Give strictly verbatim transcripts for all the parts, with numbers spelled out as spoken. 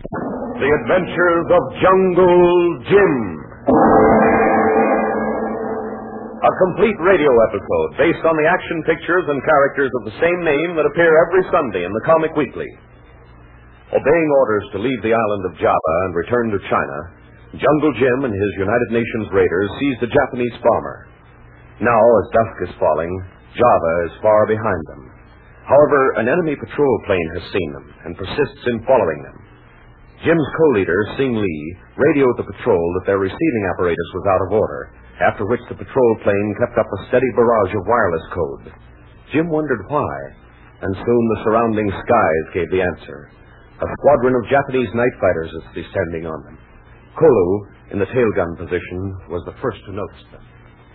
The Adventures of Jungle Jim. A complete radio episode based on the action pictures and characters of the same name that appear every Sunday in the Comic Weekly. Obeying orders to leave the island of Java and return to China, Jungle Jim and his United Nations raiders seized a Japanese bomber. Now, as dusk is falling, Java is far behind them. However, an enemy patrol plane has seen them and persists in following them. Jim's co-leader, Sing Lee, radioed the patrol that their receiving apparatus was out of order, after which the patrol plane kept up a steady barrage of wireless code. Jim wondered why, and soon the surrounding skies gave the answer. A squadron of Japanese night fighters is descending on them. Kolu, in the tail gun position, was the first to notice them.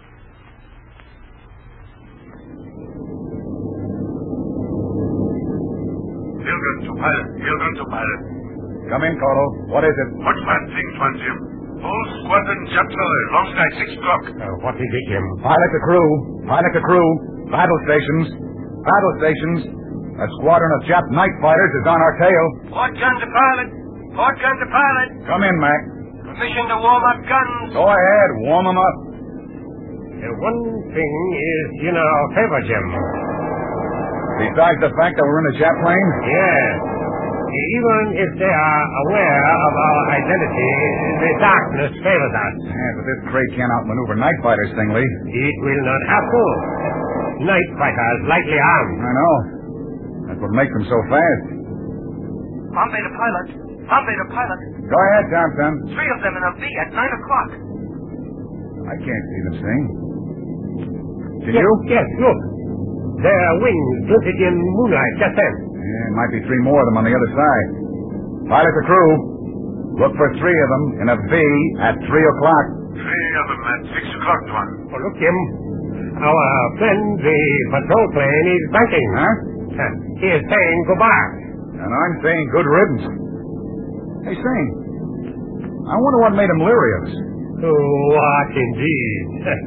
Pilgrim to pilot, Pilgrim to pilot. Come in, Kolu. What is it? What's my thing, Tuan Jim? Whole squadron jumped early, long night, six o'clock. Uh, what is it, Jim? Pilot the crew. Pilot the crew. Battle stations. Battle stations. A squadron of Jap night fighters is on our tail. Port gun to pilot. Port gun to pilot. Come in, Mac. Permission to warm up guns. Go ahead. Warm them up. Uh, one thing is in our favor, Jim. Besides the fact that we're in a Jap plane? Yes. Even if they are aware of our identity, the darkness favors us. Yeah, but this crate can't outmaneuver night fighters, Sing Lee. It will not have to. Night fighters lightly armed. I know. That's what makes them so fast. Bombay to pilot. Bombay to pilot. Go ahead, Thompson. Three of them in a V at nine o'clock. I can't see them, Sing. Can yes, you? Yes, look. Their wings glinted in moonlight just then. Yeah, it might be three more of them on the other side. Pilot the crew. Look for three of them in a V at three o'clock. Three of them at six o'clock, Tuan. Oh, look, Jim. Our friend, the patrol plane, is banking. Huh? He is saying goodbye. And I'm saying good riddance. Hey, Sing. I wonder what made him leery of us. What indeed?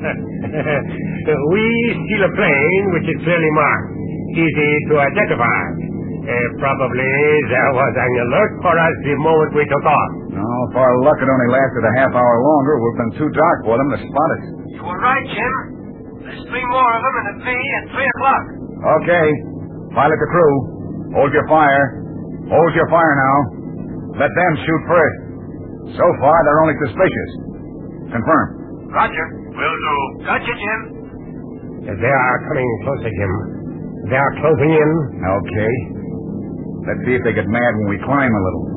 We steal a plane which is clearly marked, easy to identify. Uh, probably there was an alert for us the moment we took off. No, if our luck had only lasted a half hour longer, it would have been too dark for them to spot us. You were right, Jim. There's three more of them in a V at three o'clock. Okay. Pilot the crew. Hold your fire. Hold your fire now. Let them shoot first. So far, they're only suspicious. Confirm. Roger. Will do. Gotcha, Jim. They are coming closer, Jim. They are closing in. Okay. Let's see if they get mad when we climb a little.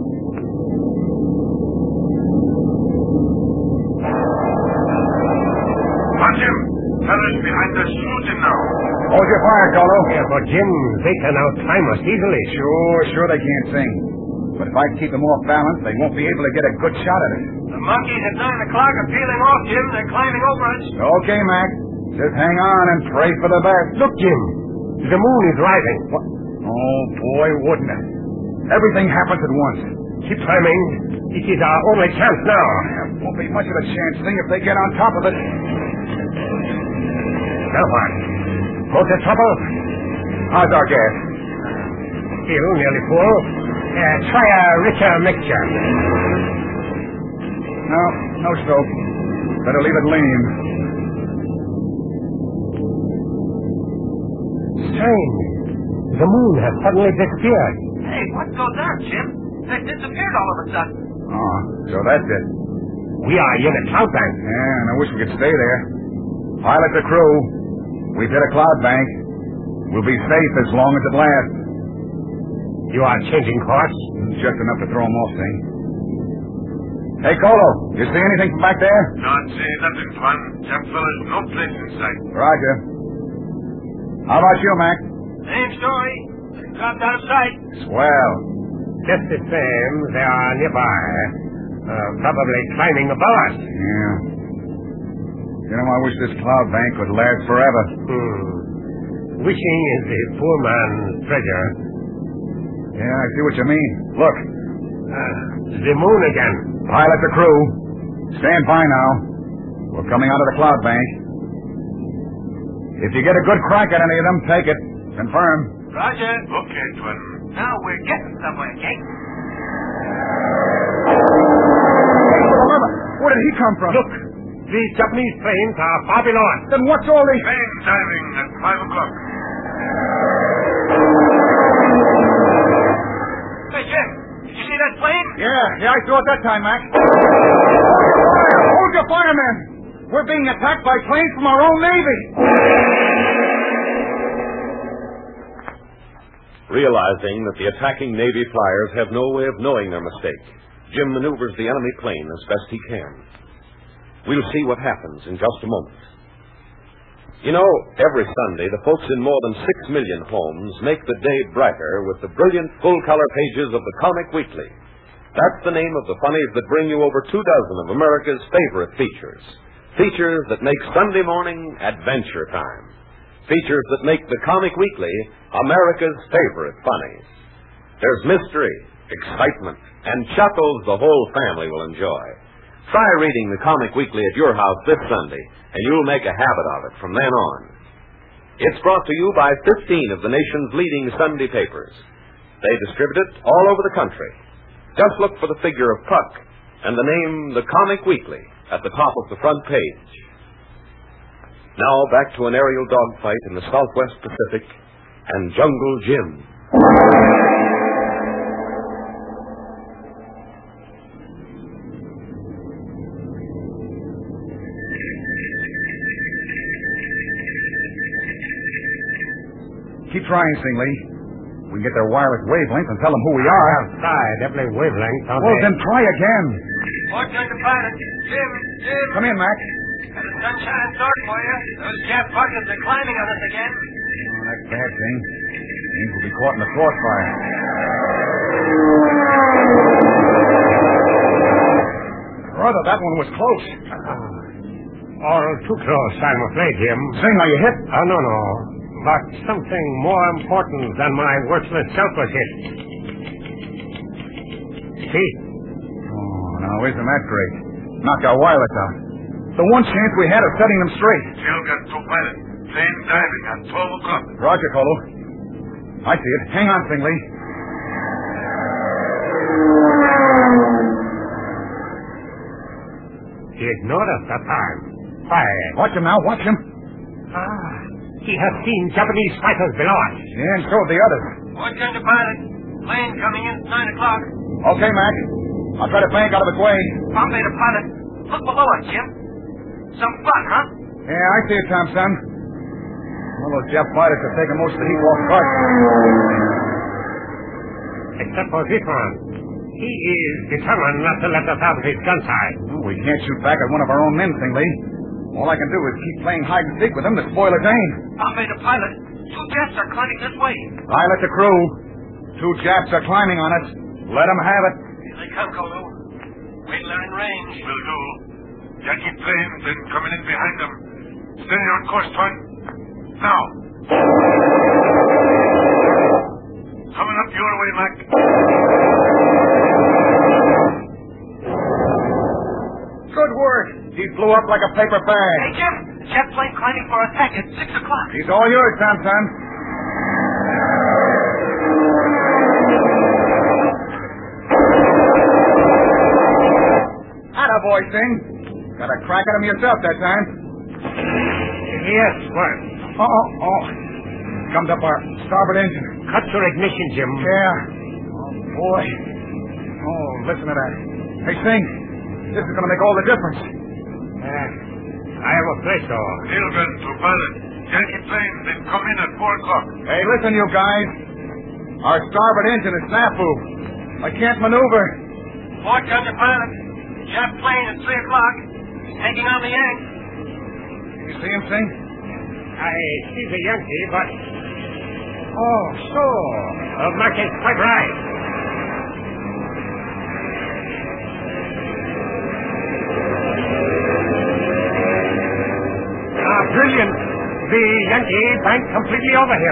Tuan Jim, fellas behind us shooting now. Hold your fire, Kolu. Yeah, but Jim, they can outclimb us easily. Sure, sure they can't sing. But if I keep them off balance, they won't be able to get a good shot at us. The monkeys at nine o'clock are peeling off, Jim. They're climbing over us. Okay, Mac. Just hang on and pray for the best. Look, Jim. The moon is rising. What? Oh, boy, wouldn't it? Everything happens at once. Keep climbing. It is our only chance now. There won't be much of a chance, Sing, if they get on top of it. Now what? Most of trouble? How's our gas? Still nearly full. Uh, try a richer mixture. No, no soap. Better leave it lean. Strange. The moon has suddenly disappeared. Hey, what goes on, Jim? They disappeared all of a sudden. Oh, so that's it. We are in a cloud bank. Yeah, and I wish we could stay there. Pilot the crew. We've hit a cloud bank. We'll be safe as long as it lasts. You are changing course? Just enough to throw them off, Sing. Hey, Kolu, you see anything from back there? Not see nothing, Tuan. Jap fellas, no place in sight. Roger. How about you, Mac? Same story. Dropped out of sight. Swell. Just the same, they are nearby. Uh, probably climbing above us. Yeah. You know, I wish this cloud bank would last forever. Hmm. Wishing is the poor man's treasure. Yeah, I see what you mean. Look. Uh, the moon again. Pilot the crew. Stand by now. We're coming out of the cloud bank. If you get a good crack at any of them, take it. Confirm. Roger. Okay, Tuan. Now we're getting somewhere, Kate. he come from? Look, these Japanese planes are far below us. Then what's all the... Plane diving at five o'clock. Hey, Jim, did you see that plane? Yeah, yeah, I saw it that time, Mac. Hold your fire, men. We're being attacked by planes from our own Navy. Realizing that the attacking Navy flyers have no way of knowing their mistake, Jim maneuvers the enemy plane as best he can. We'll see what happens in just a moment. You know, every Sunday, the folks in more than six million homes make the day brighter with the brilliant full-color pages of the Comic Weekly. That's the name of the funnies that bring you over two dozen of America's favorite features. Features that make Sunday morning adventure time. Features that make the Comic Weekly America's favorite funnies. There's mystery, excitement, and chuckles the whole family will enjoy. Try reading the Comic Weekly at your house this Sunday, and you'll make a habit of it from then on. It's brought to you by fifteen of the nation's leading Sunday papers. They distribute it all over the country. Just look for the figure of Puck and the name The Comic Weekly at the top of the front page. Now back to an aerial dogfight in the Southwest Pacific and Jungle Jim. Keep trying, Stingley. We can get their wireless wavelength and tell them who we are. Outside, definitely wavelength, don't Well, they? then try again. Watch on the pilot. Jim, Jim. Come in, Mac. Got the sun shining dark for you. Those Jap buckets are climbing on us again. Oh, that's bad, thing. Means we'll be caught in the crossfire. Brother, that one was close. All too close, I'm afraid, Jim. Sing, are you hit? Oh, no, no. But something more important than my worthless self was hit. See? Oh, now, isn't that great? Knocked our wireless out. The one chance we had of setting them straight. Still got two pilots. Plane diving at twelve o'clock. Roger, Colo. I see it. Hang on, Stingley. He ignored us that time. Fire. Watch him now. Watch him. Ah, he has seen Japanese fighters below us. Yeah, and so have the others. Watch on the pilot. Plane coming in at nine o'clock. Okay, Mac. I'll try to bank out of its way. Bombay the pilot. Look below us, Jim. Some fun, huh? Yeah, I see it, Tom, son. All those Jap fighters have taken most of the heat off us. Except for this one. He is determined not to let us out of his gun sight. Well, we can't shoot back at one of our own men, Stingley. All I can do is keep playing hide and seek with him to spoil his aim. Bombay the pilot. Two jets are climbing this way. Pilot the crew. Two Japs are climbing on us. Let them have it. Here they come, Kolo. Wait till they're in range. Will do. Yankee plane then coming in behind them. Steady on course, Twin. Now. Coming up your way, Mac. Good work. He blew up like a paper bag. Hey, Jim. Jet plane climbing for attack at six o'clock. He's all yours, Tom, son. Attaboy, Sing. Got a crack at him yourself that time. Yes, what? Oh, oh, oh. Comes up our starboard engine. Cut your ignition, Jim. Yeah. Oh, boy. Oh, listen to that. Hey, Sing. This is going to make all the difference. Uh, I am afraid so. Neil gun to pilot. Yankee plane then come in at four o'clock. Hey, listen, you guys. Our starboard engine is snafu. I can't maneuver. Watch on the pilot. Jet plane at three o'clock. Taking on the Yank. You see him, Sing? I see the Yankee, but... Oh, so. Uh, Mac is quite right. Ah, brilliant. The Yankee banked completely over him.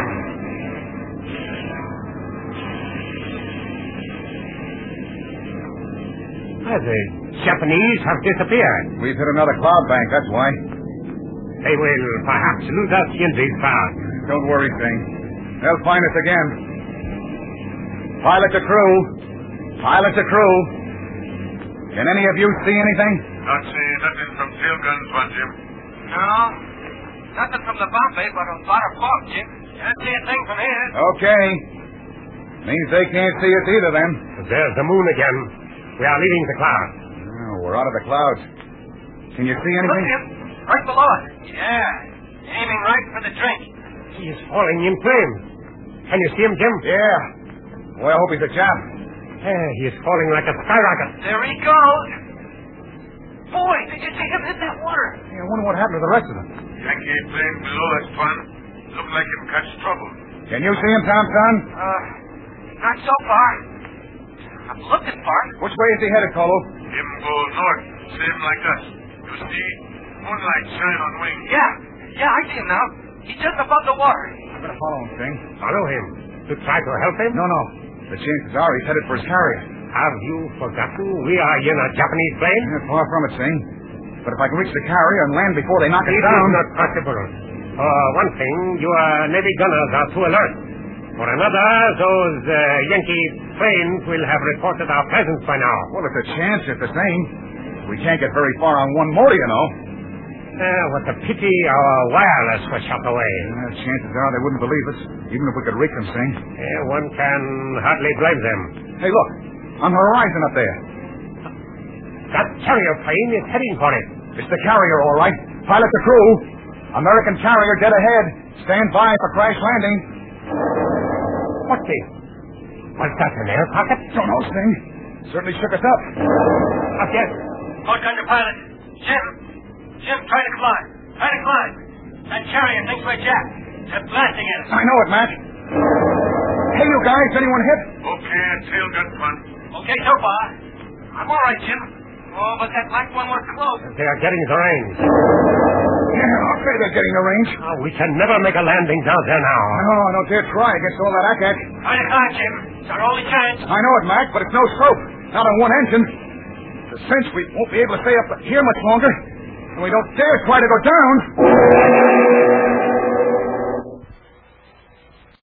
Ah, the Japanese have disappeared. We've hit another cloud bank, that's why. They will perhaps lose us in these clouds. Don't worry, Sing. They'll find us again. Pilot the crew. Pilot the crew. Can any of you see anything? Not see nothing from tail guns, one, Jim. No. Nothing from the Bombay, but a lot of fog, Jim. Can't see a thing from here. Okay. Means they can't see us either, then. There's the moon again. We are leaving the clouds. Oh, we're out of the clouds. Can you see Look, anything? Jim. Right below us. Yeah. Aiming right for the drink. He is falling in flames. Can you see him, Jim? Yeah. Boy, I hope he's a Jap. Eh, he is falling like a skyrocket. There he goes. Boy, did you see him hit that water? Hey, I wonder what happened to the rest of them. Yankee plane below us, Twan. Look like him catch trouble. Can you see him, Tom, son? Uh, not so far. I'm looking for him. Which way is he headed, Colo? Him go north, same like us. You see? Moonlight shine on wings. Yeah. Yeah, I see him now. He's just above the water. I'm going to follow him, Sing. Follow him. To try to help him? No, no. The chances are he's headed for his carrier. Have you forgotten we are in a Japanese plane? Yeah, far from it, Sing. But if I can reach the carrier and land before they knock it It down... is not possible. For one thing, your Navy gunners are too alert. For another, those uh, Yankee planes will have reported our presence by now. Well, it's a chance just the same. We can't get very far on one motor, you know. Uh, what a pity our wireless was shot away. Uh, chances are they wouldn't believe us, even if we could reach them, Sing. Uh, one can hardly blame them. Hey, look. On the horizon up there. That carrier plane is heading for it. It's the carrier, all right. Pilot the crew. American carrier dead ahead. Stand by for crash landing. What's this? Was that an air pocket? Don't know, Sting. Certainly shook us up. Not yet. Port gun to pilot. Jim. Jim, try to climb. Try to climb. That carrier thinks we're Jap. They're blasting at us. I know it, Mac. Hey, you guys. Anyone hit? Okay, tail gun, Twan. Okay, so far. I'm all right, Jim. Oh, but that black one was close. They are getting the range. Yeah, I'll say they're getting the range. Oh, we can never make a landing down there now. No, I don't dare try against all that ack-ack. Try to climb, Jim. It's our only chance. I know it, Mac, but it's no scope. Not on one engine. The sense we won't be able to stay up here much longer. And we don't dare try to go down.